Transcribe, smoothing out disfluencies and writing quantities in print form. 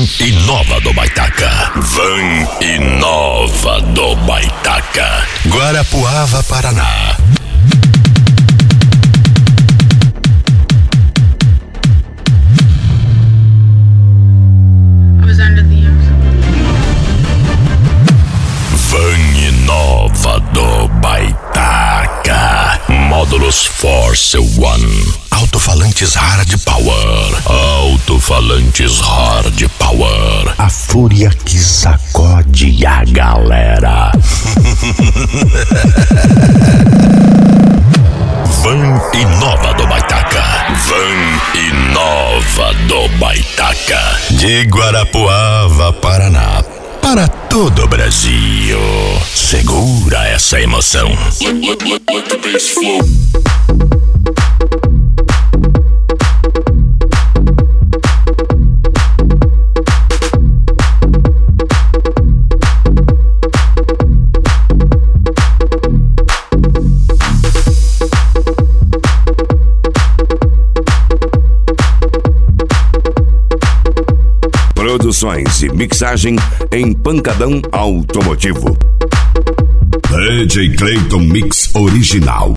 Van Inova do Baitaca. Van Inova do Baitaca. Guarapuava, Paraná. Van Inova do Baitaca. Módulos Force One. Alto-falantes Hard Power. Alto-falantes Hard Power. A fúria que sacode a galera. Van Inova do Baitaca. Van Inova do Baitaca. De Guarapuava, Paraná, para todo o Brasil. Segura essa emoção. Let the bass flow. Produções e mixagem em Pancadão Automotivo. DJ Clayton Mix Original.